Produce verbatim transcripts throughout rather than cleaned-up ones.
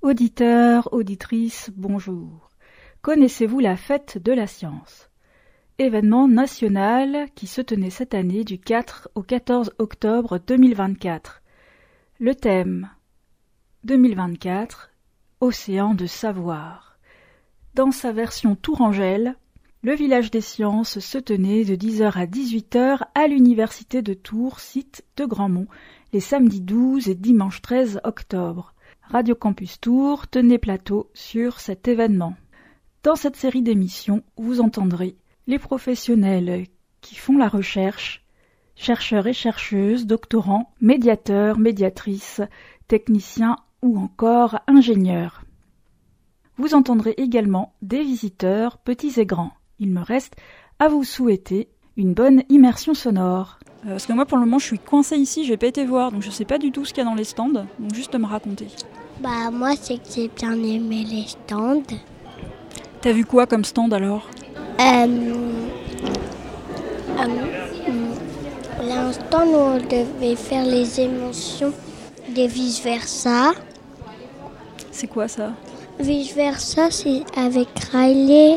Auditeurs, auditrices, bonjour. Connaissez-vous la fête de la science ? Événement national qui se tenait cette année du quatre au quatorze octobre deux mille vingt-quatre. Le thème deux mille vingt-quatre, Océan de savoir. Dans sa version tourangelle, le village des sciences se tenait de dix heures à dix-huit heures à l'université de Tours, site de Grandmont, les samedis douze et dimanche treize octobre. Radio Campus Tours tenait plateau sur cet événement. Dans cette série d'émissions, vous entendrez les professionnels qui font la recherche, chercheurs et chercheuses, doctorants, médiateurs, médiatrices, techniciens ou encore ingénieurs. Vous entendrez également des visiteurs, petits et grands. Il me reste à vous souhaiter une bonne immersion sonore. Euh, parce que moi pour le moment je suis coincée ici, j'ai pas été voir, donc je sais pas du tout ce qu'il y a dans les stands, donc juste me raconter. Bah moi c'est que j'ai bien aimé les stands. T'as vu quoi comme stand alors ? Euh, euh, L'instant où on devait faire les émotions de vice versa. C'est quoi ça ? Vice versa c'est avec Riley.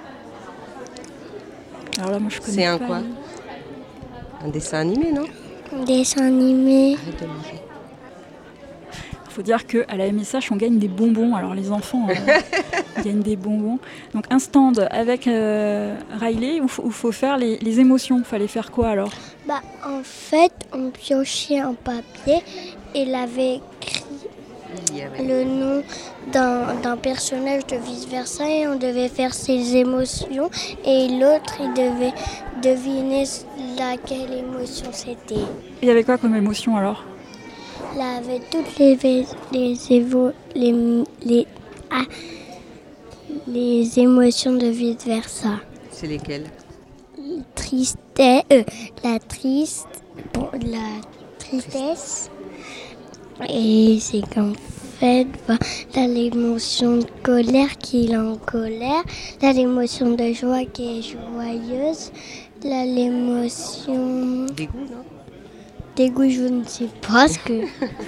Alors là moi je connais C'est un pas, quoi ? mais... Un dessin animé, non ? Un dessin animé. Arrête de manger. Faut dire qu'à la M S H on gagne des bonbons, alors les enfants euh, gagnent des bonbons. Donc un stand avec euh, Riley où il faut, faut faire les, les émotions. Fallait faire quoi alors ? Bah en fait on piochait un papier et il avait écrit le nom d'un, d'un personnage de vice versa et on devait faire ses émotions et l'autre il devait deviner laquelle émotion c'était. Il y avait quoi comme émotion alors ? Il avait toutes les les évo, les les, ah, les émotions de vice versa. C'est lesquelles ? Tristesse, euh, la triste, bon, la tristesse. Et c'est qu'en fait, bah, là, l'émotion de colère qui est en colère, là, l'émotion de joie qui est joyeuse, là, l'émotion... Dégoût, non ? Dégoût, je ne sais pas ce que...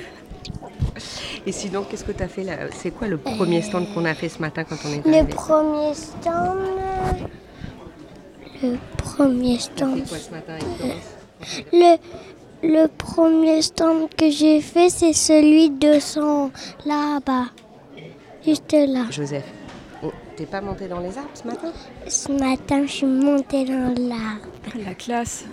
Et sinon, qu'est-ce que tu as fait là ? C'est quoi le premier stand qu'on a fait ce matin quand on est Le arrivé ? premier stand... Le premier T'as stand... fait quoi ce matin avec Florence ? Le... Le premier stand que j'ai fait, c'est celui de son là-bas, juste là. Joseph, oh, t'es pas monté dans les arbres ce matin ? Ce matin, je suis montée dans l'arbre. La classe.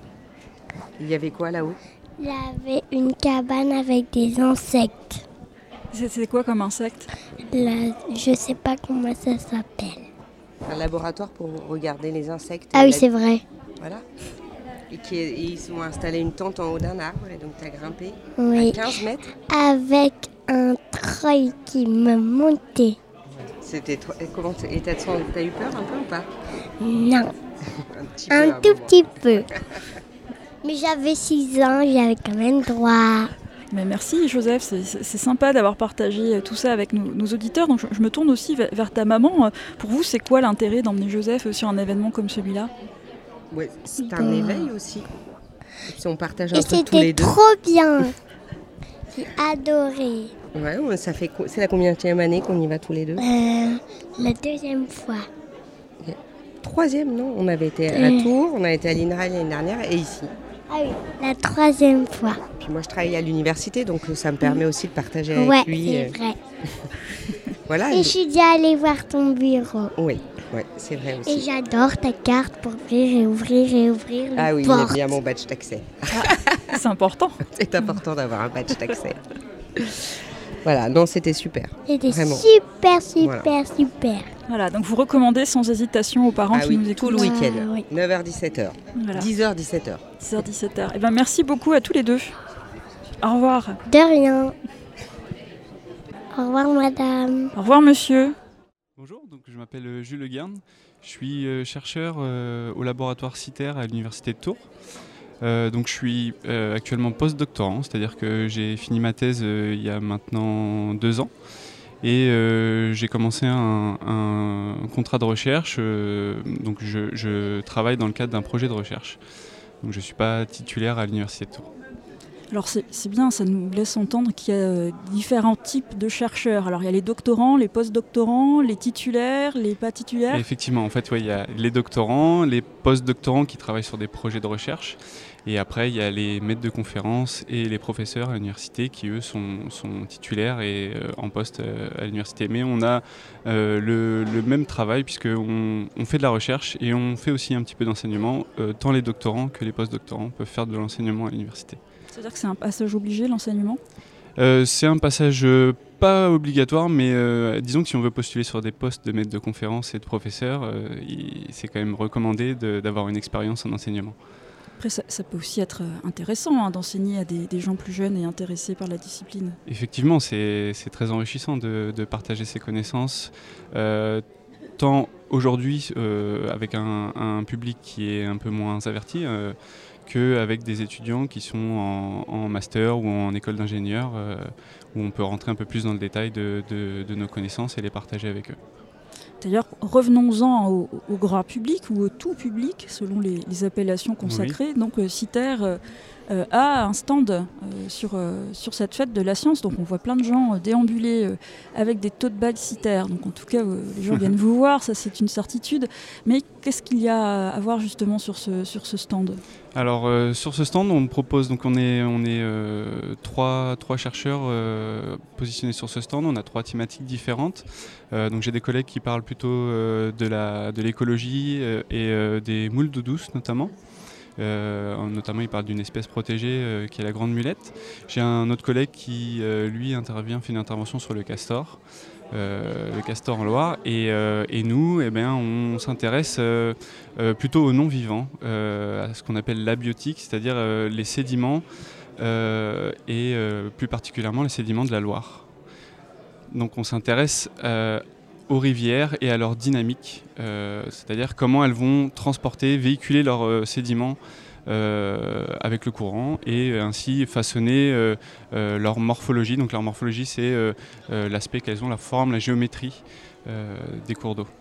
Il y avait quoi là-haut ? Il y avait une cabane avec des insectes. C'est, c'est quoi comme insecte ? Là, je sais pas comment ça s'appelle. Un laboratoire pour regarder les insectes. Ah oui, la... c'est vrai. Voilà. Et, qui est, et ils ont installé une tente en haut d'un arbre et donc tu as grimpé Oui. à quinze mètres. Avec un treuil qui me montait. C'était trop... et comment t- et t'as, t'as eu peur un peu ou pas ? Non, Un petit peu. un à tout moment. petit peu. Mais j'avais six ans, j'avais quand même droit. Mais merci Joseph, c'est, c'est, c'est sympa d'avoir partagé tout ça avec nos, nos auditeurs. Donc je, je me tourne aussi vers, vers ta maman. Pour vous, c'est quoi l'intérêt d'emmener Joseph sur un événement comme celui-là ? Ouais, c'est un Bon. éveil aussi. Et puis on partage un Et peu tous c'était les deux. trop bien. J'ai adoré. Ouais, ouais, ça fait co- c'est la combienième année qu'on y va tous les deux ? Euh, la deuxième fois. Troisième, non ? On avait été à Euh. Tours, on a été à l'INRA l'année dernière et ici. Ah oui, la troisième fois. Puis moi je travaille à l'université donc ça me permet aussi de partager avec Ouais, lui. c'est euh, vrai. Voilà. Et je suis déjà allée voir ton bureau. Oui, ouais, c'est vrai Et aussi. j'adore ta carte pour ouvrir et ouvrir et ouvrir les Ah oui, il portes. aime bien mon badge d'accès. C'est important. C'est important d'avoir un badge d'accès. Voilà, non, c'était super. C'était Vraiment. super, super, Voilà. super. Voilà, donc vous recommandez sans hésitation aux parents Ah qui oui, nous tout écoutent. le week-end. Ah oui. neuf heures dix-sept heures. Voilà. dix heures dix-sept heures. dix heures dix-sept heures. Et ben merci beaucoup à tous les deux. Au revoir. De rien. Au revoir, madame. Au revoir monsieur. Bonjour, donc je m'appelle euh, Jules Le Guern. Je suis euh, chercheur euh, au laboratoire CITER à l'université de Tours. Euh, donc je suis euh, actuellement post-doctorant, c'est-à-dire que j'ai fini ma thèse euh, il y a maintenant deux ans. Et euh, j'ai commencé un, un contrat de recherche, euh, donc je, je travaille dans le cadre d'un projet de recherche. Donc je ne suis pas titulaire à l'université de Tours. Alors c'est, c'est bien, ça nous laisse entendre qu'il y a euh, différents types de chercheurs. Alors il y a les doctorants, les post-doctorants, les titulaires, les pas titulaires. Et effectivement, en fait, ouais, il y a les doctorants, les post-doctorants qui travaillent sur des projets de recherche. Et après, il y a les maîtres de conférences et les professeurs à l'université qui, eux, sont, sont titulaires et euh, en poste euh, à l'université. Mais on a euh, le, le même travail puisqu'on on fait de la recherche et on fait aussi un petit peu d'enseignement. Euh, tant les doctorants que les post-doctorants peuvent faire de l'enseignement à l'université. C'est-à-dire que c'est un passage obligé, l'enseignement ? euh, C'est un passage euh, pas obligatoire, mais euh, disons que si on veut postuler sur des postes de maître de conférences et de professeurs, euh, il, c'est quand même recommandé de, d'avoir une expérience en enseignement. Après, ça, ça peut aussi être intéressant hein, d'enseigner à des, des gens plus jeunes et intéressés par la discipline. Effectivement, c'est, c'est très enrichissant de, de partager ses connaissances, euh, tant aujourd'hui euh, avec un, un public qui est un peu moins averti, euh, qu'avec des étudiants qui sont en, en master ou en école d'ingénieur, euh, où on peut rentrer un peu plus dans le détail de, de, de nos connaissances et les partager avec eux. D'ailleurs, revenons-en au, au grand public ou au tout public, selon les, les appellations consacrées. Oui. Donc, euh, CITER euh, euh, a un stand euh, sur, euh, sur cette fête de la science. Donc, on voit plein de gens euh, déambuler euh, avec des tote bags CITER. Donc, en tout cas, euh, les gens viennent vous voir, ça c'est une certitude. Mais qu'est-ce qu'il y a à voir justement sur ce, sur ce stand ? Alors euh, sur ce stand, on propose, donc on est, on est euh, trois, trois chercheurs euh, positionnés sur ce stand. On a trois thématiques différentes. Euh, donc j'ai des collègues qui parlent plutôt euh, de, la, de l'écologie euh, et euh, des moules d'eau douce notamment. Euh, notamment, ils parlent d'une espèce protégée euh, qui est la grande mulette. J'ai un autre collègue qui, euh, lui, intervient, fait une intervention sur le castor. Euh, le castor en Loire et, euh, et nous eh bien, on s'intéresse euh, euh, plutôt aux non-vivants, euh, à ce qu'on appelle l'abiotique, c'est-à-dire euh, les sédiments euh, et euh, plus particulièrement les sédiments de la Loire. Donc on s'intéresse euh, aux rivières et à leur dynamique, euh, c'est-à-dire comment elles vont transporter, véhiculer leurs euh, sédiments Euh, avec le courant et euh, ainsi façonner euh, euh, leur morphologie. Donc leur morphologie, c'est euh, euh, l'aspect qu'elles ont, la forme, la géométrie euh, des cours d'eau.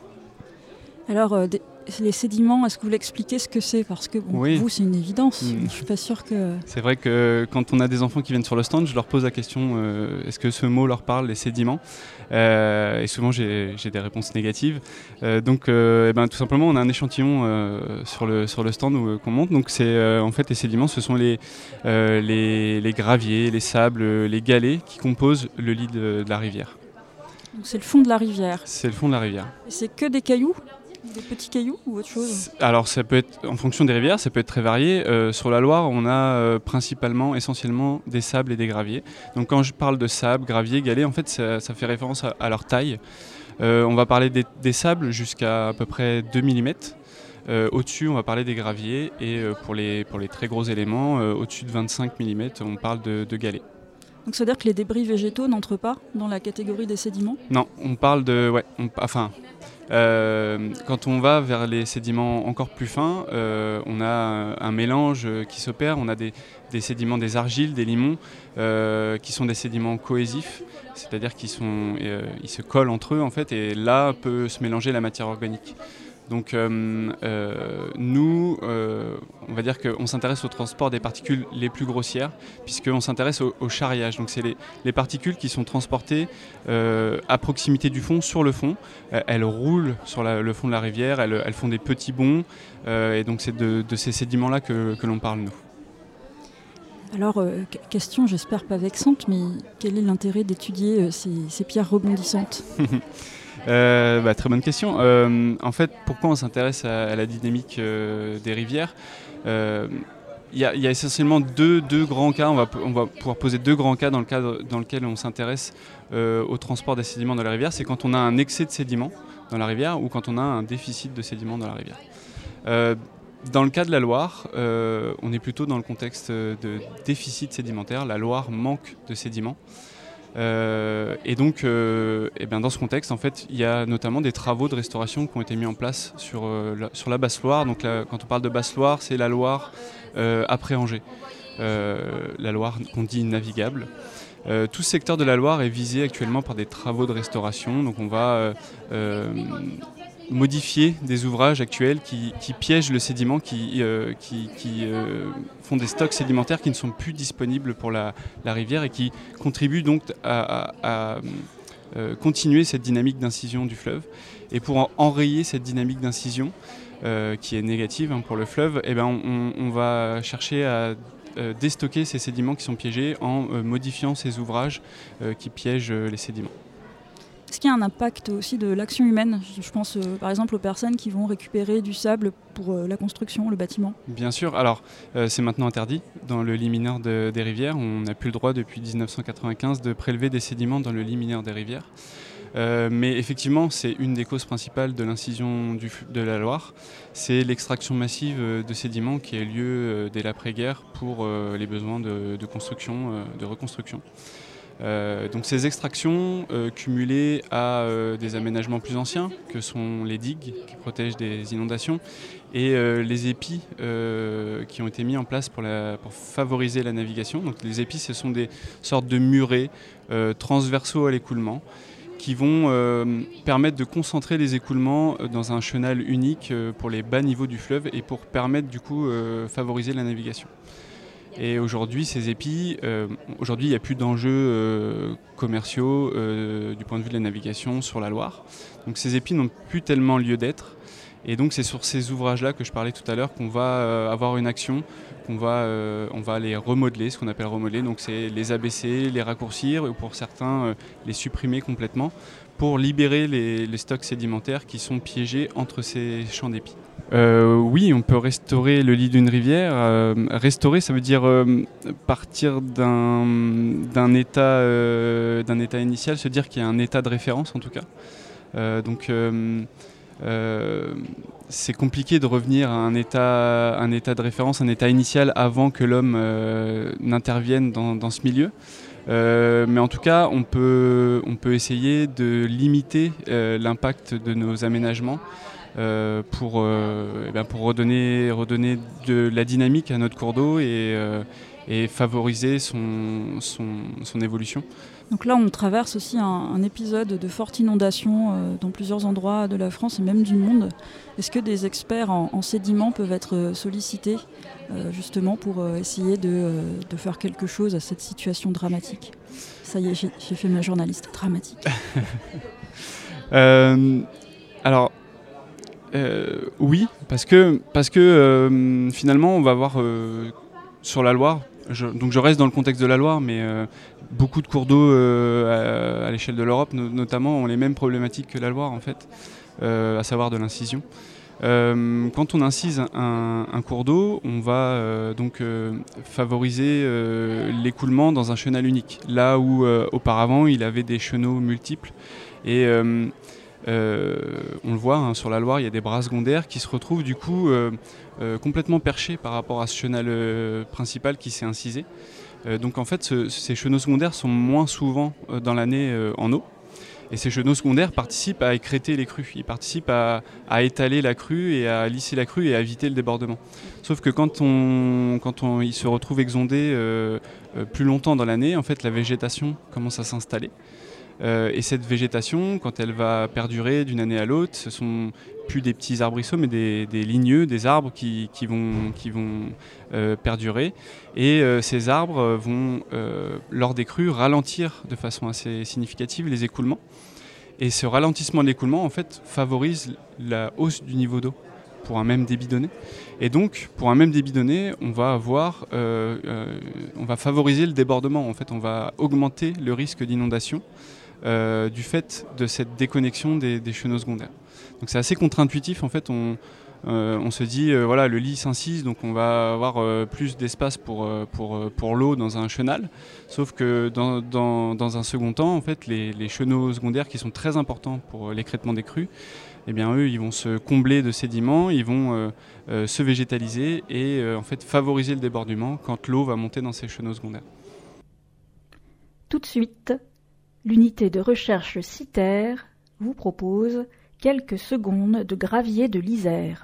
Alors, euh, des, les sédiments, est-ce que vous voulez expliquer ce que c'est ? Parce que bon, oui. Pour vous, c'est une évidence. Mmh. Je ne suis pas sûre que... C'est vrai que quand on a des enfants qui viennent sur le stand, je leur pose la question euh, est-ce que ce mot leur parle, les sédiments ? euh, Et souvent, j'ai, j'ai des réponses négatives. Euh, donc, euh, eh ben, tout simplement, on a un échantillon euh, sur, le, sur le stand où, euh, qu'on monte. Donc, c'est, euh, en fait, les sédiments, ce sont les, euh, les, les graviers, les sables, les galets qui composent le lit de, de la rivière. Donc, c'est le fond de la rivière ? C'est le fond de la rivière. Et c'est que des cailloux ? Des petits cailloux ou autre chose ? Alors ça peut être, en fonction des rivières, ça peut être très varié. Euh, sur la Loire, on a euh, principalement, essentiellement des sables et des graviers. Donc quand je parle de sable, gravier, galets, en fait ça, ça fait référence à, à leur taille. Euh, on va parler des, des sables jusqu'à à peu près deux millimètres. Euh, au-dessus, on va parler des graviers et euh, pour, les, pour les très gros éléments, euh, au-dessus de vingt-cinq millimètres, on parle de, de galets. Donc ça veut dire que les débris végétaux n'entrent pas dans la catégorie des sédiments ? Non, on parle de... Ouais, on, enfin... Euh, quand on va vers les sédiments encore plus fins, euh, on a un, un mélange qui s'opère. On a des, des sédiments, des argiles, des limons, euh, qui sont des sédiments cohésifs, c'est-à-dire qu'ils sont, euh, ils se collent entre eux en fait, et là peut se mélanger la matière organique. Donc euh, euh, nous, euh, on va dire qu'on s'intéresse au transport des particules les plus grossières, puisqu'on s'intéresse au, au charriage. Donc c'est les, les particules qui sont transportées euh, à proximité du fond, sur le fond. Euh, elles roulent sur la, le fond de la rivière, elles, elles font des petits bonds, euh, et donc c'est de, de ces sédiments-là que, que l'on parle, nous. Alors, euh, question, j'espère pas vexante, mais quel est l'intérêt d'étudier euh, ces, ces pierres rebondissantes ? Euh, bah, très bonne question. Euh, en fait, pourquoi on s'intéresse à, à la dynamique euh, des rivières ? euh, Il y, y a essentiellement deux, deux grands cas. On va, on va pouvoir poser deux grands cas dans le cadre dans lequel on s'intéresse euh, au transport des sédiments dans la rivière. C'est quand on a un excès de sédiments dans la rivière ou quand on a un déficit de sédiments dans la rivière. Euh, Dans le cas de la Loire, euh, on est plutôt dans le contexte de déficit sédimentaire. La Loire manque de sédiments. Euh, et donc, euh, et bien dans ce contexte, en fait, il y a notamment des travaux de restauration qui ont été mis en place sur, euh, la, sur la Basse-Loire. Donc, là, quand on parle de Basse-Loire, c'est la Loire euh, après Angers, euh, la Loire qu'on dit navigable. Euh, tout ce secteur de la Loire est visé actuellement par des travaux de restauration. Donc, on va euh, euh, modifier des ouvrages actuels qui, qui piègent le sédiment, qui, euh, qui, qui euh, font des stocks sédimentaires qui ne sont plus disponibles pour la, la rivière et qui contribuent donc à, à, à euh, continuer cette dynamique d'incision du fleuve. Et pour en, enrayer cette dynamique d'incision, euh, qui est négative hein, pour le fleuve, eh ben on, on va chercher à euh, déstocker ces sédiments qui sont piégés en euh, modifiant ces ouvrages euh, qui piègent euh, les sédiments. Est-ce qu'il y a un impact aussi de l'action humaine ? Je pense euh, par exemple aux personnes qui vont récupérer du sable pour euh, la construction, le bâtiment. Bien sûr, alors euh, c'est maintenant interdit dans le lit mineur de, des rivières. On n'a plus le droit depuis dix-neuf cent quatre-vingt-quinze de prélever des sédiments dans le lit mineur des rivières. Euh, mais effectivement, c'est une des causes principales de l'incision du, de la Loire. C'est l'extraction massive de sédiments qui a lieu euh, dès l'après-guerre pour euh, les besoins de, de construction, euh, de reconstruction. Euh, donc ces extractions euh, cumulées à euh, des aménagements plus anciens que sont les digues qui protègent des inondations et euh, les épis euh, qui ont été mis en place pour, la, pour favoriser la navigation. Donc les épis, ce sont des sortes de murets euh, transversaux à l'écoulement qui vont euh, permettre de concentrer les écoulements dans un chenal unique euh, pour les bas niveaux du fleuve et pour permettre du coup euh, favoriser la navigation. Et aujourd'hui, ces épis, euh, aujourd'hui, il n'y a plus d'enjeux euh, commerciaux euh, du point de vue de la navigation sur la Loire. Donc ces épis n'ont plus tellement lieu d'être. Et donc c'est sur ces ouvrages-là que je parlais tout à l'heure qu'on va euh, avoir une action, qu'on va, euh, on va les remodeler, ce qu'on appelle remodeler. Donc c'est les abaisser, les raccourcir ou pour certains euh, les supprimer complètement pour libérer les, les stocks sédimentaires qui sont piégés entre ces champs d'épis. Euh, oui, on peut restaurer le lit d'une rivière. Euh, restaurer, ça veut dire euh, partir d'un, d'un, état, euh, d'un état initial, se dire qu'il y a un état de référence en tout cas. Euh, donc euh, euh, c'est compliqué de revenir à un état, un état de référence, un état initial avant que l'homme euh, n'intervienne dans, dans ce milieu. Euh, mais en tout cas, on peut, on peut essayer de limiter euh, l'impact de nos aménagements. Euh, pour, euh, eh bien pour redonner, redonner de la dynamique à notre cours d'eau et, euh, et favoriser son, son, son évolution. Donc là, on traverse aussi un, un épisode de forte inondation euh, dans plusieurs endroits de la France et même du monde. Est-ce que des experts en, en sédiments peuvent être sollicités euh, justement pour euh, essayer de, euh, de faire quelque chose à cette situation dramatique ? Ça y est, j'ai, j'ai fait ma journaliste dramatique. euh, alors, Euh, oui, parce que, parce que euh, finalement, on va voir euh, sur la Loire, je, donc je reste dans le contexte de la Loire, mais euh, beaucoup de cours d'eau euh, à, à l'échelle de l'Europe, no, notamment, ont les mêmes problématiques que la Loire, en fait, euh, à savoir de l'incision. Euh, quand on incise un, un cours d'eau, on va euh, donc euh, favoriser euh, l'écoulement dans un chenal unique, là où euh, auparavant, il avait des chenaux multiples. Et euh, Euh, on le voit hein, sur la Loire, il y a des bras secondaires qui se retrouvent du coup euh, euh, complètement perchés par rapport à ce chenal euh, principal qui s'est incisé. Euh, donc en fait, ce, ces chenaux secondaires sont moins souvent euh, dans l'année euh, en eau. Et ces chenaux secondaires participent à écrêter les crues, ils participent à, à étaler la crue et à lisser la crue et à éviter le débordement. Sauf que quand, on, quand on, ils se retrouvent exondés euh, euh, plus longtemps dans l'année, en fait la végétation commence à s'installer. Euh, et cette végétation, quand elle va perdurer d'une année à l'autre, ce sont plus des petits arbrisseaux, mais des, des ligneux, des arbres qui, qui vont, qui vont euh, perdurer. Et euh, ces arbres vont, euh, lors des crues, ralentir de façon assez significative les écoulements. Et ce ralentissement de l'écoulement, en fait, favorise la hausse du niveau d'eau pour un même débit donné. Et donc, pour un même débit donné, on va avoir, euh, euh, on va favoriser le débordement. En fait, on va augmenter le risque d'inondation. Euh, du fait de cette déconnexion des, des chenaux secondaires. Donc c'est assez contre-intuitif, en fait, on, euh, on se dit, euh, voilà, le lit s'incise, donc on va avoir euh, plus d'espace pour, euh, pour, pour l'eau dans un chenal, sauf que dans, dans, dans un second temps, en fait, les, les chenaux secondaires qui sont très importants pour l'écrêtement des crues, eh bien eux, ils vont se combler de sédiments, ils vont euh, euh, se végétaliser et euh, en fait favoriser le débordement quand l'eau va monter dans ces chenaux secondaires. Tout de suite, l'unité de recherche CITER vous propose quelques secondes de gravier de l'Isère.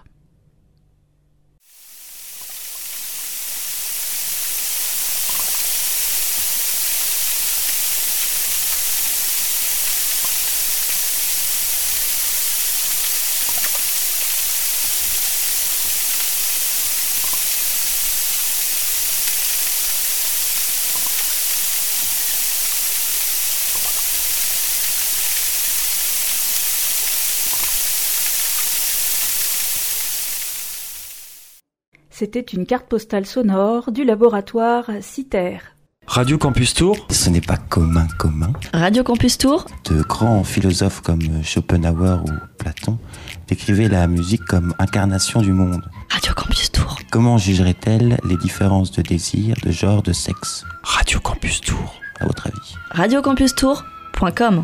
C'était une carte postale sonore du laboratoire CITER. Radio Campus Tour, ce n'est pas commun commun. Radio Campus Tour, de grands philosophes comme Schopenhauer ou Platon décrivaient la musique comme incarnation du monde. Radio Campus Tour. Comment jugerait-elle les différences de désir, de genre, de sexe? Radio Campus Tour, à votre avis? radio campus tour point com.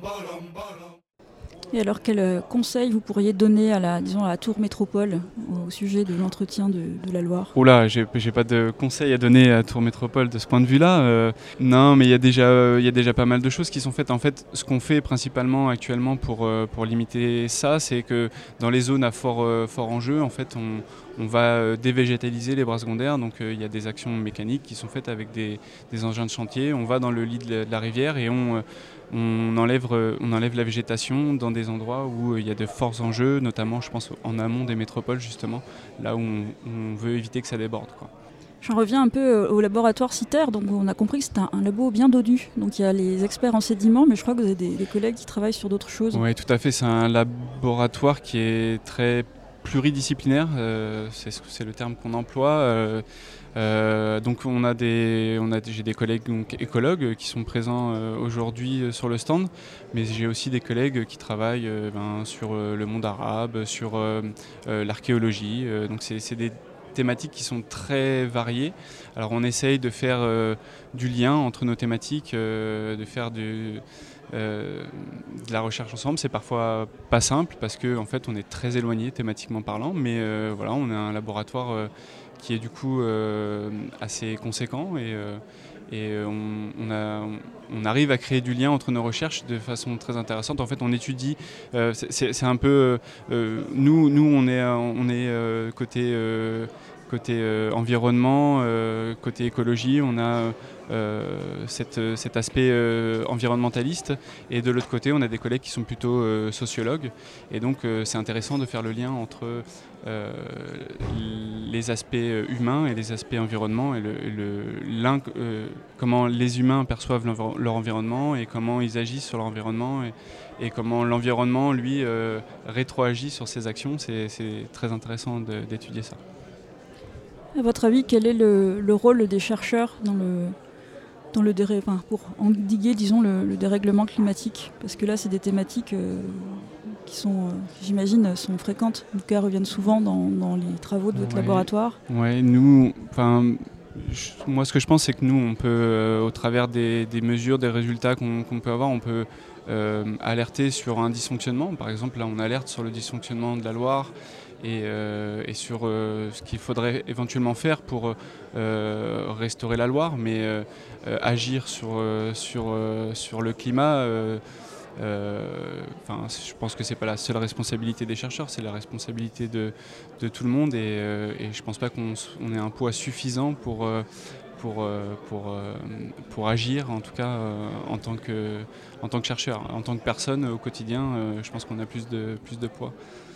Et alors, quel conseil vous pourriez donner à la, disons, à la Tour Métropole au sujet de l'entretien de, de la Loire? Oula, j'ai, j'ai pas de conseils à donner à Tour Métropole de ce point de vue-là. Euh, non, mais il y a déjà, euh, il y a déjà pas mal de choses qui sont faites. En fait, ce qu'on fait principalement actuellement pour, euh, pour limiter ça, c'est que dans les zones à fort, euh, fort enjeu, en fait, on, on va dévégétaliser les bras secondaires. Donc, euh, il y a des actions mécaniques qui sont faites avec des, des engins de chantier. On va dans le lit de la, de la rivière et on... Euh, On enlève, on enlève la végétation dans des endroits où il y a de forts enjeux, notamment je pense en amont des métropoles justement, là où on, on veut éviter que ça déborde, quoi. J'en reviens un peu au laboratoire CITER, donc on a compris que c'est un, un labo bien dodu. Donc il y a les experts en sédiments, mais je crois que vous avez des, des collègues qui travaillent sur d'autres choses. Oui, tout à fait, c'est un laboratoire qui est très pluridisciplinaire, euh, c'est, c'est le terme qu'on emploie. Euh, Euh, donc on a des, on a des, j'ai des collègues donc, écologues qui sont présents euh, aujourd'hui euh, sur le stand, mais j'ai aussi des collègues qui travaillent euh, ben, sur euh, le monde arabe, sur euh, euh, l'archéologie. Euh, donc c'est, c'est des thématiques qui sont très variées. Alors on essaye de faire euh, du lien entre nos thématiques, euh, de faire du, euh, de la recherche ensemble. C'est parfois pas simple parce que en fait on est très éloignés thématiquement parlant, mais euh, voilà, on a un laboratoire euh, qui est du coup euh, assez conséquent et, euh, et on, on, a, on arrive à créer du lien entre nos recherches de façon très intéressante. En fait, on étudie, euh, c'est, c'est un peu, euh, nous, nous on est, on est euh, côté, euh, côté euh, environnement, euh, côté écologie, on a euh, cette, cet aspect euh, environnementaliste et de l'autre côté, on a des collègues qui sont plutôt euh, sociologues et donc euh, c'est intéressant de faire le lien entre Euh, les aspects humains et les aspects environnement et le, le, l'un, euh, comment les humains perçoivent leur environnement et comment ils agissent sur leur environnement et, et comment l'environnement lui euh, rétroagit sur ses actions. C'est, c'est très intéressant de, d'étudier ça. À votre avis, quel est le, le rôle des chercheurs dans le, dans le déré... enfin, pour endiguer disons, le, le dérèglement climatique? Parce que là, c'est des thématiques euh, qui sont, euh, j'imagine, sont fréquentes, en tout cas reviennent souvent dans, dans les travaux de votre ouais. laboratoire. Oui, nous, enfin, moi ce que je pense c'est que nous, on peut, euh, au travers des, des mesures, des résultats qu'on, qu'on peut avoir, on peut euh, alerter sur un dysfonctionnement. Par exemple, là on alerte sur le dysfonctionnement de la Loire et, euh, et sur euh, ce qu'il faudrait éventuellement faire pour euh, restaurer la Loire, mais euh, euh, agir sur, euh, sur, euh, sur le climat. Euh, Euh, enfin, je pense que c'est pas la seule responsabilité des chercheurs, c'est la responsabilité de, de tout le monde et, euh, et je pense pas qu'on on ait un poids suffisant pour, euh, pour, euh, pour, euh, pour agir, en tout cas euh, en, tant que, en tant que chercheur. En tant que personne au quotidien, euh, je pense qu'on a plus de, plus de poids.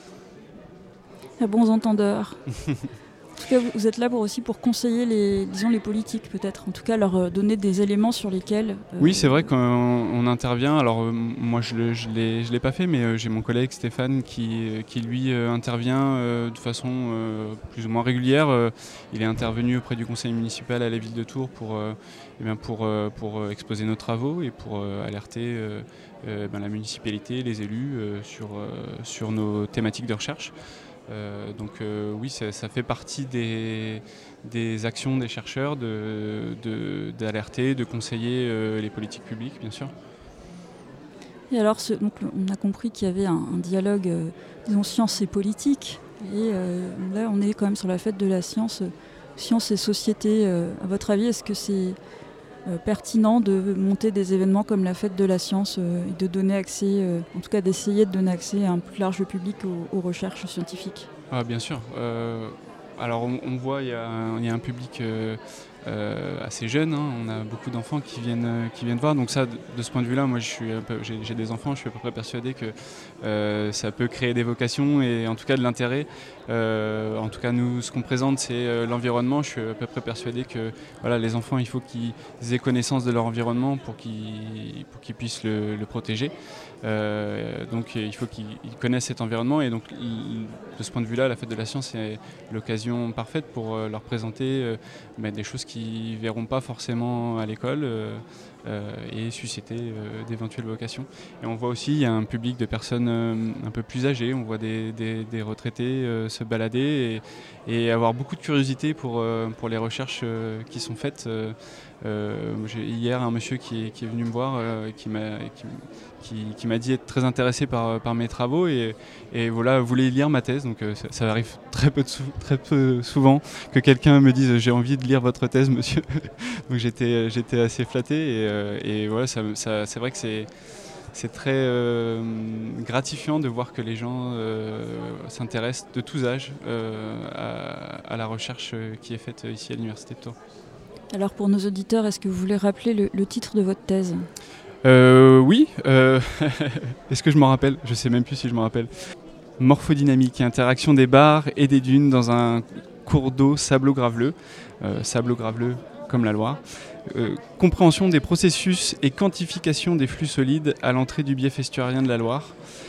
À bons entendeurs. En tout cas, vous êtes là pour aussi pour conseiller les, disons, les politiques peut-être, en tout cas leur donner des éléments sur lesquels... Euh... Oui, c'est vrai qu'on on intervient, alors euh, moi je ne je l'ai, je l'ai pas fait, mais euh, j'ai mon collègue Stéphane qui, qui lui euh, intervient euh, de façon euh, plus ou moins régulière. Euh, il est intervenu auprès du conseil municipal à la ville de Tours pour, euh, eh bien pour, euh, pour euh, exposer nos travaux et pour euh, alerter euh, euh, ben, la municipalité, les élus euh, sur, euh, sur nos thématiques de recherche. Euh, donc euh, oui, ça, ça fait partie des, des actions des chercheurs de, de, d'alerter, de conseiller euh, les politiques publiques, bien sûr. Et alors, ce, donc, on a compris qu'il y avait un, un dialogue, euh, disons, science et politique. Et euh, là, on est quand même sur la fête de la science, euh, science et société. Euh, à votre avis, est-ce que c'est euh, pertinent de monter des événements comme la fête de la science euh, et de donner accès, euh, en tout cas d'essayer de donner accès à un plus large public aux, aux recherches scientifiques? Ah, bien sûr. Euh, alors on, on voit il y, y a un public euh, euh, assez jeune, hein. On a beaucoup d'enfants qui viennent, euh, qui viennent voir. Donc ça, de, de ce point de vue-là, moi je suis un peu, j'ai, j'ai des enfants, je suis à peu près persuadé que euh, ça peut créer des vocations et en tout cas de l'intérêt. Euh, en tout cas, nous, ce qu'on présente, c'est euh, l'environnement. Je suis à peu près persuadé que voilà, les enfants, il faut qu'ils aient connaissance de leur environnement pour qu'ils, pour qu'ils puissent le, le protéger. Euh, donc il faut qu'ils connaissent cet environnement et donc de ce point de vue-là, la fête de la science est l'occasion parfaite pour euh, leur présenter euh, bah, des choses qu'ils ne verront pas forcément à l'école euh, euh, et susciter euh, d'éventuelles vocations. Et on voit aussi, il y a un public de personnes euh, un peu plus âgées, on voit des, des, des retraités euh, se balader et, et avoir beaucoup de curiosité pour, euh, pour les recherches euh, qui sont faites. Euh, Euh, j'ai hier un monsieur qui est, qui est venu me voir, euh, qui m'a qui, qui, qui m'a dit être très intéressé par, par mes travaux et, et voilà, voulait lire ma thèse. Donc euh, ça, ça arrive très peu, de sou, très peu souvent que quelqu'un me dise j'ai envie de lire votre thèse, monsieur. Donc j'étais, j'étais assez flatté et, euh, et voilà, ça, ça, c'est vrai que c'est C'est très euh, gratifiant de voir que les gens euh, s'intéressent de tous âges euh, à, à la recherche qui est faite ici à l'Université de Tours. Alors pour nos auditeurs, est-ce que vous voulez rappeler le, le titre de votre thèse ? euh, Oui, euh, est-ce que je m'en rappelle ? Je ne sais même plus si je m'en rappelle. Morphodynamique et interaction des barres et des dunes dans un cours d'eau sablo-graveleux, euh, sablo-graveleux comme la Loire. Euh, compréhension des processus et quantification des flux solides à l'entrée du bief estuarien de la Loire.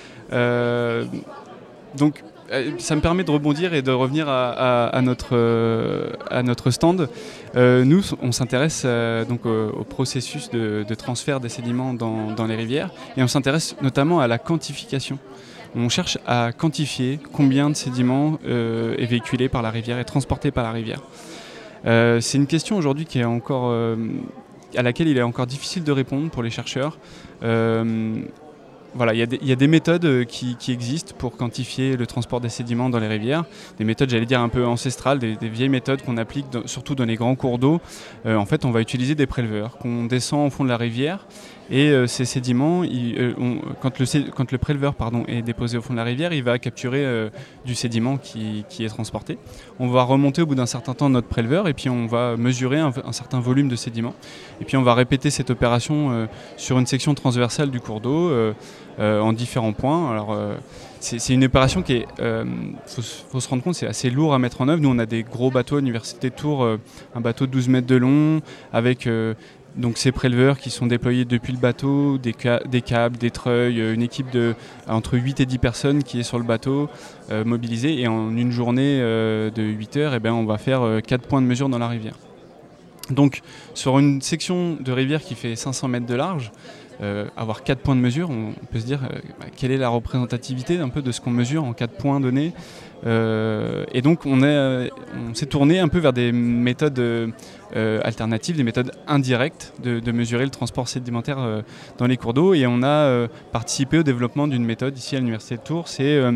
Euh, donc ça me permet de rebondir et de revenir à, à, à, notre, euh, à notre stand. Euh, nous, on s'intéresse euh, donc au, au processus de, de transfert des sédiments dans, dans les rivières et on s'intéresse notamment à la quantification. On cherche à quantifier combien de sédiments euh, est véhiculé par la rivière et transporté par la rivière. Euh, c'est une question aujourd'hui qui est encore, euh, à laquelle il est encore difficile de répondre pour les chercheurs. Euh, Voilà, il y, y a des méthodes qui, qui existent pour quantifier le transport des sédiments dans les rivières. Des méthodes, j'allais dire, un peu ancestrales, des, des vieilles méthodes qu'on applique dans, surtout dans les grands cours d'eau. Euh, en fait, on va utiliser des préleveurs qu'on descend au fond de la rivière. Et euh, ces sédiments, ils, euh, on, quand, le, quand le préleveur pardon, est déposé au fond de la rivière, il va capturer euh, du sédiment qui, qui est transporté. On va remonter au bout d'un certain temps notre préleveur et puis on va mesurer un, un certain volume de sédiments. Et puis on va répéter cette opération euh, sur une section transversale du cours d'eau euh, euh, en différents points. Alors, euh, c'est, c'est une opération qui est, euh, faut, faut se rendre compte, c'est assez lourd à mettre en œuvre. Nous, on a des gros bateaux à l'Université de Tours, euh, un bateau de douze mètres de long avec euh, donc ces préleveurs qui sont déployés depuis le bateau, des, ca- des câbles, des treuils, une équipe de entre huit et dix personnes qui est sur le bateau, euh, mobilisée. Et en une journée euh, de huit heures, eh ben, on va faire euh, quatre points de mesure dans la rivière. Donc sur une section de rivière qui fait cinq cents mètres de large, euh, avoir quatre points de mesure, on peut se dire euh, bah, quelle est la représentativité un peu de ce qu'on mesure en quatre points donnés. Euh, et donc on, est, on s'est tourné un peu vers des méthodes euh, alternatives, des méthodes indirectes de, de mesurer le transport sédimentaire euh, dans les cours d'eau. Et on a euh, participé au développement d'une méthode ici à l'Université de Tours. C'est, euh,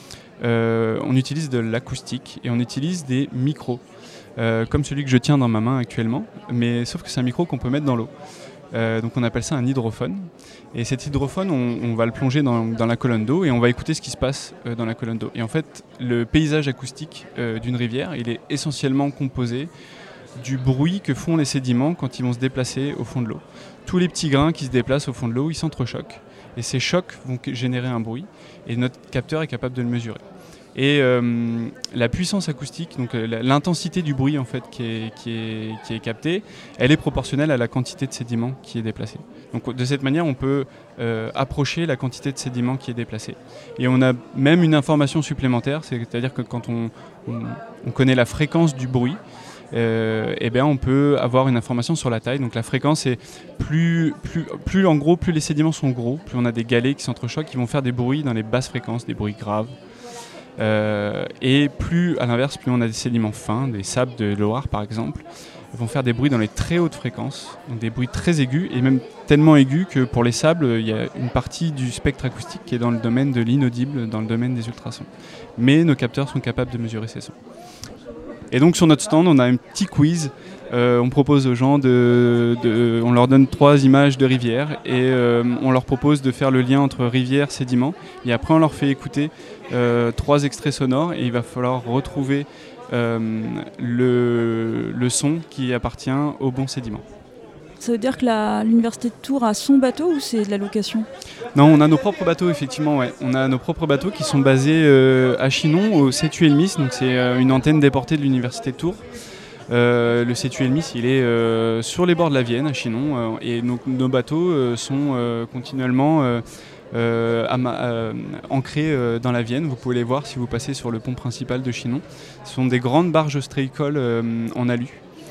euh, on utilise de l'acoustique et on utilise des micros, euh, comme celui que je tiens dans ma main actuellement, mais sauf que c'est un micro qu'on peut mettre dans l'eau. Euh, donc on appelle ça un hydrophone. Et cet hydrophone, on, on va le plonger dans, dans la colonne d'eau et on va écouter ce qui se passe euh, dans la colonne d'eau. Et en fait, le paysage acoustique euh, d'une rivière, il est essentiellement composé du bruit que font les sédiments quand ils vont se déplacer au fond de l'eau. Tous les petits grains qui se déplacent au fond de l'eau, ils s'entrechoquent. Et ces chocs vont générer un bruit et notre capteur est capable de le mesurer. Et euh, la puissance acoustique, donc euh, l'intensité du bruit en fait qui est, qui est, qui est captée, elle est proportionnelle à la quantité de sédiments qui est déplacée. Donc de cette manière, on peut euh, approcher la quantité de sédiments qui est déplacée. Et on a même une information supplémentaire, c'est-à-dire que quand on, on, on connaît la fréquence du bruit, euh, eh bien on peut avoir une information sur la taille. Donc la fréquence est plus, plus, plus en gros, plus les sédiments sont gros, plus on a des galets qui s'entrechoquent, qui vont faire des bruits dans les basses fréquences, des bruits graves. Euh, et plus, à l'inverse, plus on a des sédiments fins, des sables de Loire par exemple, vont faire des bruits dans les très hautes fréquences, donc des bruits très aigus, et même tellement aigus que pour les sables, il y a une partie du spectre acoustique qui est dans le domaine de l'inaudible, dans le domaine des ultrasons. Mais nos capteurs sont capables de mesurer ces sons. Et donc sur notre stand, on a un petit quiz. Euh, on propose aux gens de, de, on leur donne trois images de rivières et euh, on leur propose de faire le lien entre rivière, sédiment. Et après, on leur fait écouter euh, trois extraits sonores et il va falloir retrouver euh, le, le son qui appartient au bon sédiment. Ça veut dire que la, l'université de Tours a son bateau ou c'est de la location ? Non, on a nos propres bateaux, effectivement. Ouais. On a nos propres bateaux qui sont basés euh, à Chinon, au C E T U Elmis. Donc c'est euh, une antenne déportée de l'université de Tours. Euh, le C E T U Elmis, il est euh, sur les bords de la Vienne, à Chinon. Euh, et nos, nos bateaux euh, sont euh, continuellement euh, euh, ama- euh, ancrés euh, dans la Vienne. Vous pouvez les voir si vous passez sur le pont principal de Chinon. Ce sont des grandes barges Straycol euh, en alu.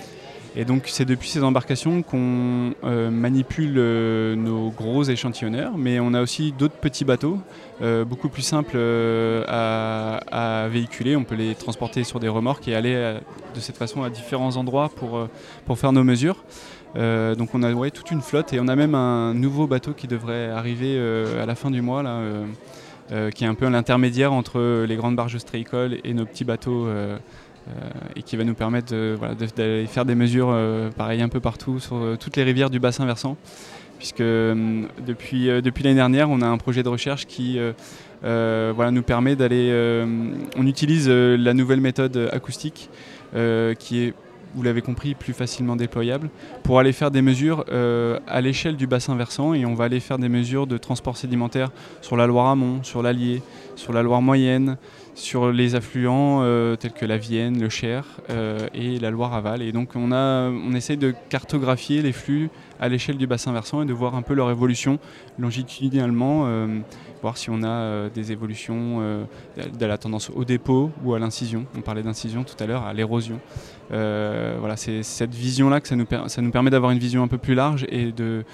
Et donc c'est depuis ces embarcations qu'on euh, manipule euh, nos gros échantillonneurs, mais on a aussi d'autres petits bateaux, euh, beaucoup plus simples euh, à, à véhiculer. On peut les transporter sur des remorques et aller à, de cette façon à différents endroits pour, euh, pour faire nos mesures. Euh, donc on a ouais, toute une flotte et on a même un nouveau bateau qui devrait arriver euh, à la fin du mois, là, euh, euh, qui est un peu l'intermédiaire entre les grandes barges Straycol et nos petits bateaux. Euh, Euh, et qui va nous permettre de, voilà, de, d'aller faire des mesures euh, pareil un peu partout sur euh, toutes les rivières du bassin versant, puisque euh, depuis, euh, depuis l'année dernière on a un projet de recherche qui euh, euh, voilà, nous permet d'aller euh, on utilise euh, la nouvelle méthode acoustique euh, qui est, vous l'avez compris, plus facilement déployable pour aller faire des mesures euh, à l'échelle du bassin versant, et on va aller faire des mesures de transport sédimentaire sur la Loire amont, sur l'Allier, sur la Loire moyenne, sur les affluents euh, tels que la Vienne, le Cher euh, et la Loire aval. Et donc on, a, on essaie de cartographier les flux à l'échelle du bassin versant et de voir un peu leur évolution longitudinalement, euh, voir si on a euh, des évolutions euh, de la tendance au dépôt ou à l'incision. On parlait d'incision tout à l'heure, à l'érosion. Euh, voilà, c'est cette vision-là que ça nous, per- ça nous permet d'avoir une vision un peu plus large et de,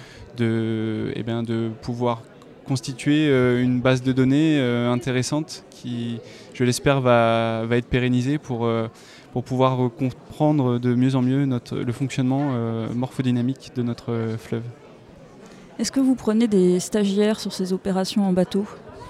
de, eh bien, de pouvoir constituer euh, une base de données euh, intéressante qui, je l'espère, va, va être pérennisée pour, euh, pour pouvoir euh, comprendre de mieux en mieux notre, le fonctionnement euh, morphodynamique de notre euh, fleuve. Est-ce que vous prenez des stagiaires sur ces opérations en bateau ?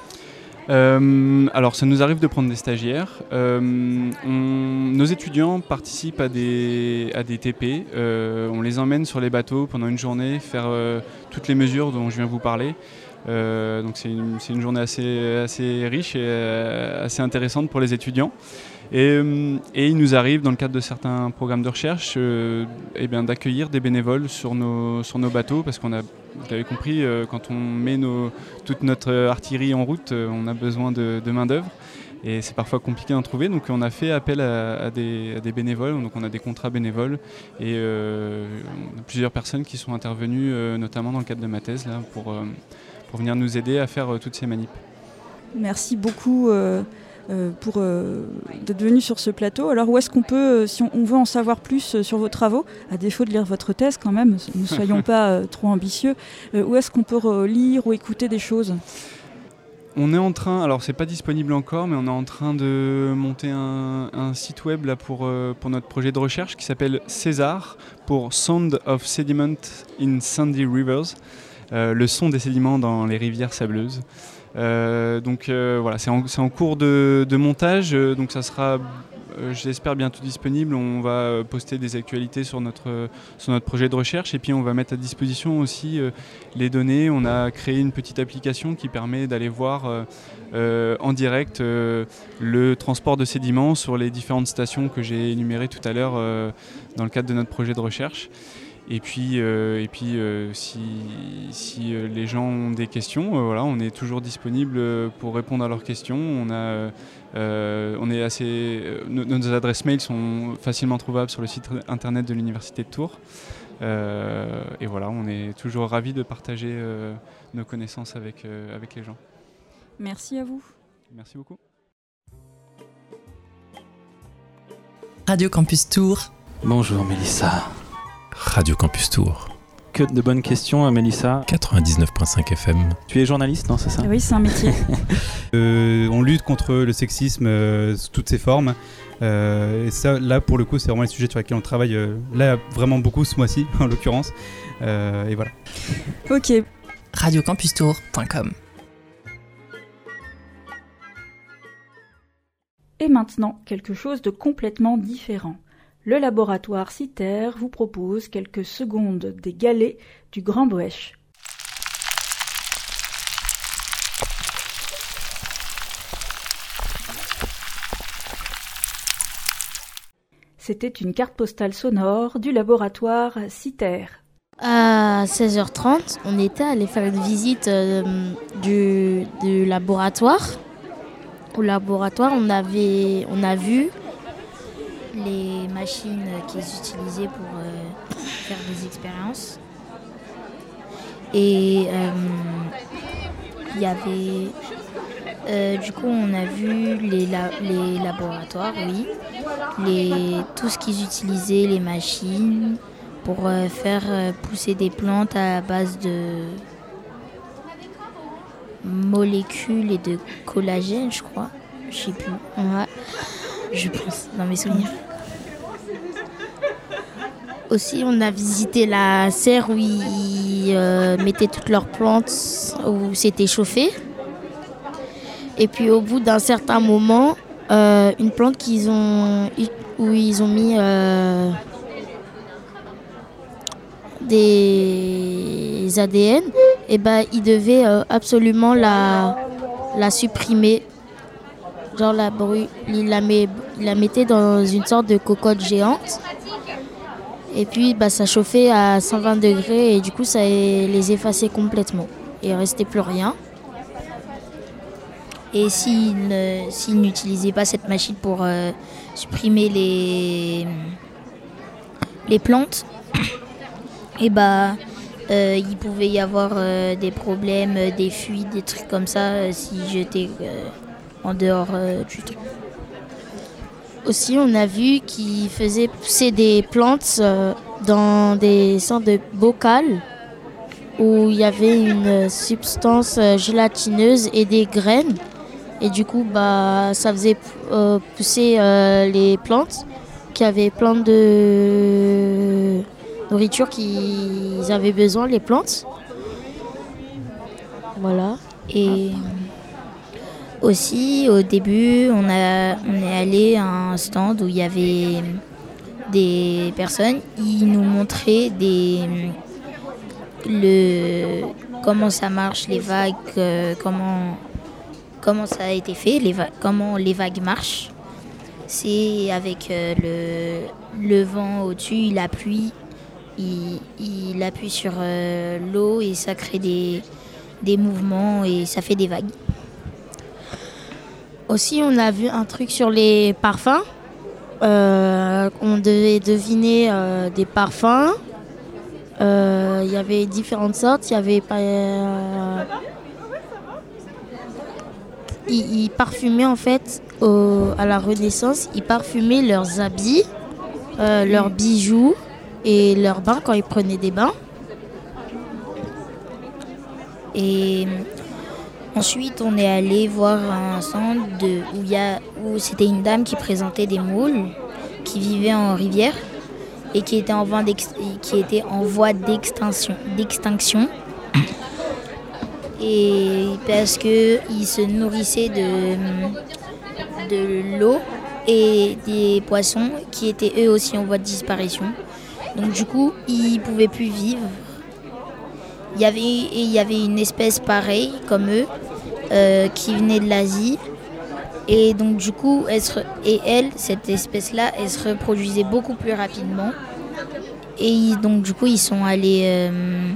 Euh, alors ça nous arrive de prendre des stagiaires. Euh, on, nos étudiants participent à des, à des T P. Euh, on les emmène sur les bateaux pendant une journée, faire euh, toutes les mesures dont je viens vous parler. Euh, donc c'est une, c'est une journée assez, assez riche et euh, assez intéressante pour les étudiants. Et, euh, et il nous arrive, dans le cadre de certains programmes de recherche, euh, eh bien, d'accueillir des bénévoles sur nos, sur nos bateaux, parce qu'on a, vous l'avez compris, euh, quand on met nos, toute notre artillerie en route, euh, on a besoin de, de main-d'œuvre. Et c'est parfois compliqué d'en trouver, donc on a fait appel à, à, des, à des bénévoles, donc on a des contrats bénévoles et euh, plusieurs personnes qui sont intervenues, euh, notamment dans le cadre de ma thèse, là, pour, euh, pour venir nous aider à faire euh, toutes ces manips. Merci beaucoup euh, euh, pour euh, d'être venu sur ce plateau. Alors où est-ce qu'on peut, euh, si on, on veut en savoir plus euh, sur vos travaux, à défaut de lire votre thèse quand même, ne soyons pas euh, trop ambitieux, euh, où est-ce qu'on peut lire ou écouter des choses ? On est en train, alors c'est pas disponible encore, mais on est en train de monter un, un site web là pour, euh, pour notre projet de recherche qui s'appelle César, pour Sound of Sediment in Sandy Rivers, euh, le son des sédiments dans les rivières sableuses. Euh, donc euh, voilà, c'est en, c'est en cours de, de montage, euh, donc ça sera, euh, j'espère, bientôt disponible. On va poster des actualités sur notre, sur notre projet de recherche et puis on va mettre à disposition aussi euh, les données. On a créé une petite application qui permet d'aller voir euh, euh, en direct euh, le transport de sédiments sur les différentes stations que j'ai énumérées tout à l'heure euh, dans le cadre de notre projet de recherche. Et puis, euh, et puis euh, si, si euh, les gens ont des questions, euh, voilà, on est toujours disponible pour répondre à leurs questions. On, a, euh, on est assez, euh, nos, nos adresses mail sont facilement trouvables sur le site internet de l'Université de Tours. Euh, et voilà, on est toujours ravis de partager euh, nos connaissances avec, euh, avec les gens. Merci à vous. Merci beaucoup. Radio Campus Tours. Bonjour Mélissa. Radio Campus Tours. Que de bonnes questions, Mélissa. quatre-vingt-dix-neuf virgule cinq F M. Tu es journaliste, non, c'est ça ? Oui, c'est un métier. euh, on lutte contre le sexisme euh, sous toutes ses formes. Euh, et ça, là, pour le coup, c'est vraiment les sujets sur lesquels on travaille euh, là vraiment beaucoup ce mois-ci, en l'occurrence. Euh, et voilà. Ok. radio campus tours point com. Et maintenant, quelque chose de complètement différent. Le laboratoire CITER vous propose quelques secondes des galets du Grand Boëche. C'était une carte postale sonore du laboratoire CITER. À seize heures trente, on était allé faire une visite euh, du, du laboratoire. Au laboratoire, on, avait, on a vu les machines qu'ils utilisaient pour euh, faire des expériences. Et il euh, y avait... Euh, du coup, on a vu les, la, les laboratoires, oui. Les, tout ce qu'ils utilisaient, les machines, pour euh, faire euh, pousser des plantes à base de molécules et de collagène, je crois. Je sais plus. Ouais. Je pense, dans mes souvenirs. Aussi, on a visité la serre où ils euh, mettaient toutes leurs plantes, où c'était chauffé. Et puis au bout d'un certain moment, euh, une plante qu'ils ont, où ils ont mis euh, des A D N, et ben ils devaient euh, absolument la, la supprimer. Genre la bru- il la, met, il la mettait dans une sorte de cocotte géante. Et puis bah, ça chauffait à cent vingt degrés et du coup ça les effaçait complètement. Et il ne restait plus rien. Et s'ils ne, s'ils n'utilisaient pas cette machine pour euh, supprimer les, les plantes, et bah, euh, il pouvait y avoir euh, des problèmes, des fuites, des trucs comme ça euh, si j'étais euh, en dehors euh, du truc. Aussi, on a vu qu'ils faisaient pousser des plantes euh, dans des sortes de bocal où il y avait une substance euh, gélatineuse et des graines. Et du coup, bah, ça faisait euh, pousser euh, les plantes qui avaient plein de nourriture qu'ils avaient besoin, les plantes. Voilà. Et aussi, au début, on, a, on est allé à un stand où il y avait des personnes. Ils nous montraient des, le, comment ça marche, les vagues, euh, comment... Comment ça a été fait, les va- comment les vagues marchent. C'est avec euh, le, le vent au-dessus, la pluie, il, il appuie sur euh, l'eau et ça crée des, des mouvements et ça fait des vagues. Aussi, on a vu un truc sur les parfums. Euh, on devait deviner euh, des parfums. Euh, il y avait différentes sortes. Il y avait pas... Euh, Ils, ils parfumaient en fait au, à la Renaissance, ils parfumaient leurs habits, euh, leurs bijoux et leurs bains quand ils prenaient des bains. Et ensuite, on est allé voir un centre de, où, y a, où c'était une dame qui présentait des moules qui vivaient en rivière et qui étaient en voie, qui étaient en voie d'extinction. d'extinction. Et parce qu'ils se nourrissaient de, de l'eau et des poissons qui étaient eux aussi en voie de disparition. Donc du coup, ils ne pouvaient plus vivre. Il y avait, et il y avait une espèce pareille comme eux euh, qui venait de l'Asie. Et donc du coup, elle se, et elle, cette espèce-là, elle se reproduisait beaucoup plus rapidement. Et ils, donc du coup, ils sont allés... Euh,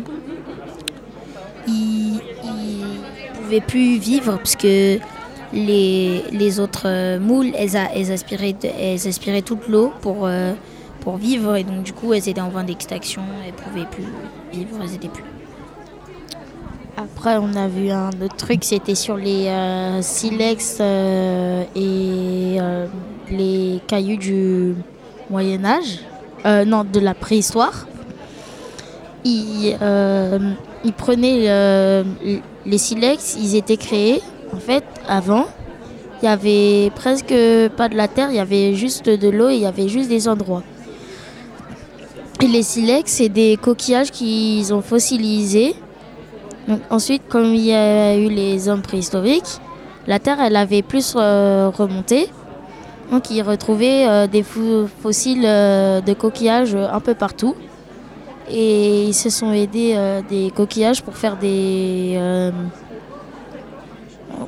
ils, ne pouvaient plus vivre parce que les, les autres moules, elles, a, elles, aspiraient, elles aspiraient toute l'eau pour, euh, pour vivre et donc du coup elles étaient en voie d'extinction, elles ne pouvaient plus vivre, elles étaient plus. Après on a vu un autre truc, c'était sur les euh, silex euh, et euh, les cailloux du Moyen-Âge, euh, non de la préhistoire. Ils, euh, ils prenaient euh, les silex, ils étaient créés en fait avant. Il y avait presque pas de la terre, il y avait juste de l'eau et il y avait juste des endroits. Et les silex, c'est des coquillages qu'ils ont fossilisés. Donc, ensuite, comme il y a eu les hommes préhistoriques, la terre elle avait plus euh, remonté. Donc ils retrouvaient euh, des fo- fossiles euh, de coquillages un peu partout. Et ils se sont aidés euh, des coquillages pour faire des, euh,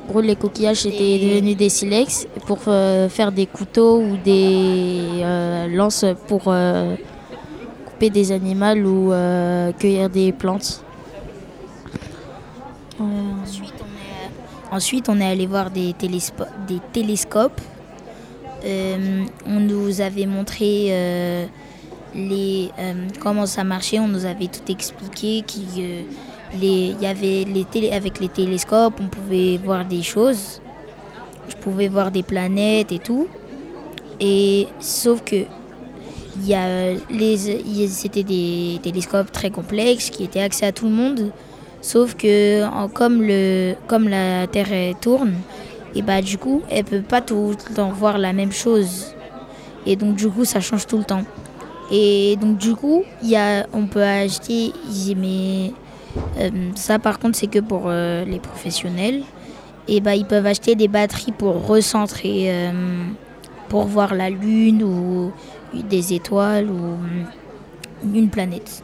gros, les coquillages étaient devenus des silex pour euh, faire des couteaux ou des euh, lances pour euh, couper des animaux ou euh, cueillir des plantes. Euh... Ensuite, on est, ensuite, on est allé voir des, téléspo- des télescopes. Euh, on nous avait montré euh, les, euh, comment ça marchait, on nous avait tout expliqué. Qui, euh, les, y avait les télé- avec les télescopes, on pouvait voir des choses. Je pouvais voir des planètes et tout. Et sauf que y a les, y, c'était des télescopes très complexes qui étaient accès à tout le monde. Sauf que en, comme, le, comme la Terre tourne, et bah du coup, elle peut pas tout le temps voir la même chose. Et donc du coup, ça change tout le temps. Et donc du coup, y a, on peut acheter, mais euh, ça par contre, c'est que pour euh, les professionnels. Et bah ils peuvent acheter des batteries pour recentrer, euh, pour voir la Lune ou des étoiles ou une planète.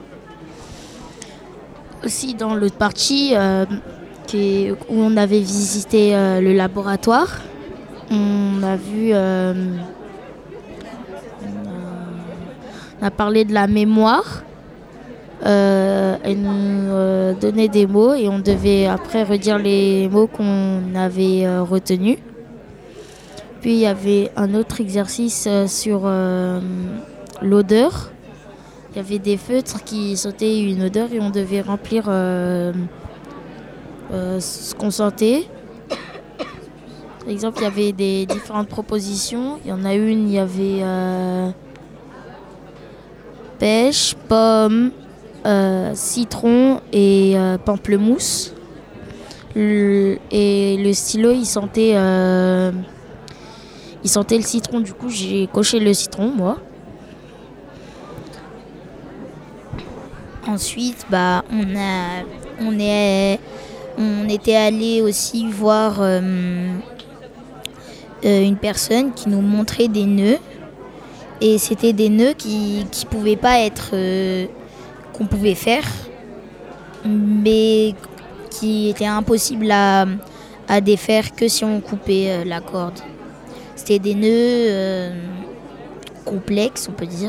Aussi dans l'autre partie, euh, qui est, où on avait visité euh, le laboratoire, on a vu, euh, on, a, on a parlé de la mémoire. Euh, elle nous euh, donnait des mots et on devait après redire les mots qu'on avait euh, retenus. Puis il y avait un autre exercice euh, sur euh, l'odeur. Il y avait des feutres qui sentaient une odeur et on devait remplir euh, euh, ce qu'on sentait. Par exemple, il y avait des différentes propositions. Il y en a une, il y avait euh, pêche, pomme, euh, citron et euh, pamplemousse. Le, et le stylo, il sentait, euh, il sentait le citron. Du coup, j'ai coché le citron, moi. Ensuite, bah, on, a, on, est, on était allé aussi voir euh, euh, une personne qui nous montrait des nœuds. Et c'était des nœuds qui ne pouvaient pas être... Euh, qu'on pouvait faire, mais qui étaient impossibles à, à défaire que si on coupait euh, la corde. C'était des nœuds euh, complexes, on peut dire,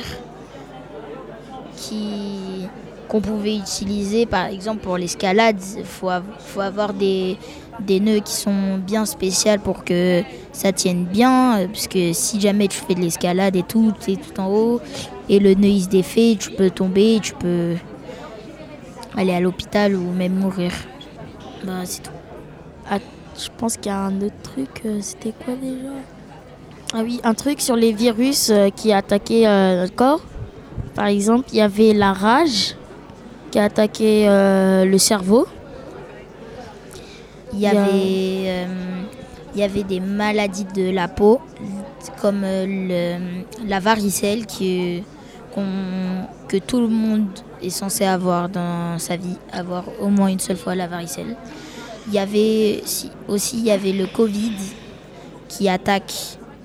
qui... qu'on pouvait utiliser par exemple pour l'escalade. Il faut, av- faut avoir des, des nœuds qui sont bien spéciaux pour que ça tienne bien, parce que si jamais tu fais de l'escalade et tout, tu es tout en haut et le nœud il se défait, tu peux tomber, tu peux aller à l'hôpital ou même mourir. Bah, c'est tout. Ah, je pense qu'il y a un autre truc, euh, c'était quoi déjà ? Ah oui, un truc sur les virus euh, qui attaquaient euh, notre corps. Par exemple, il y avait la rage qui a attaqué euh, le cerveau. Il y avait, euh, il y avait des maladies de la peau, comme euh, le, la varicelle qui, qu'on, que tout le monde est censé avoir dans sa vie, avoir au moins une seule fois la varicelle. Il y avait si, aussi il y avait le Covid qui attaque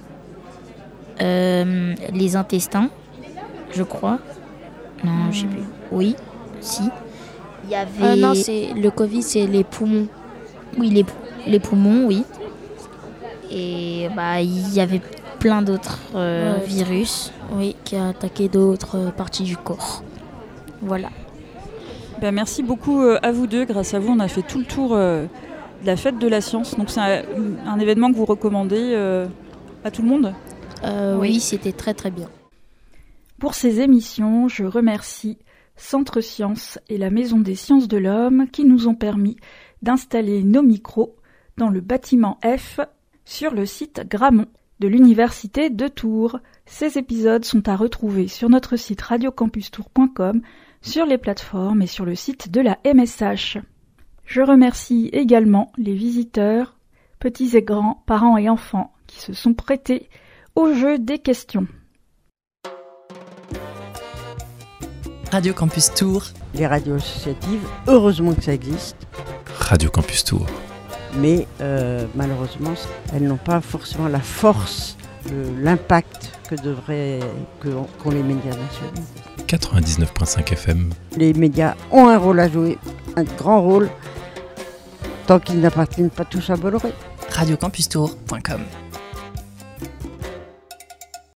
euh, les intestins, je crois. Non, mmh. je sais plus. Oui, si. Il y avait. Euh, non, c'est le Covid, c'est les poumons. Oui, les, les poumons, oui. Et bah, il y avait plein d'autres euh, ouais, virus, oui, qui a attaqué d'autres parties du corps. Voilà. Ben, merci beaucoup à vous deux. Grâce à vous, on a fait tout le tour euh, de la fête de la science. Donc c'est un, un événement que vous recommandez euh, à tout le monde ? euh, oui. oui, c'était très très bien. Pour ces émissions, je remercie Centre Sciences et la Maison des Sciences de l'Homme qui nous ont permis d'installer nos micros dans le bâtiment F sur le site Grammont de l'Université de Tours. Ces épisodes sont à retrouver sur notre site radio campus tours point com, sur les plateformes et sur le site de la M S H. Je remercie également les visiteurs, petits et grands, parents et enfants, qui se sont prêtés au jeu des questions. Radio Campus Tours. Les radios associatives, heureusement que ça existe. Radio Campus Tours. Mais euh, malheureusement, elles n'ont pas forcément la force, le, l'impact que devraient que, qu'ont les médias nationaux. quatre-vingt-dix-neuf virgule cinq F M. Les médias ont un rôle à jouer, un grand rôle, tant qu'ils n'appartiennent pas tous à Bolloré. radio campus tour point com.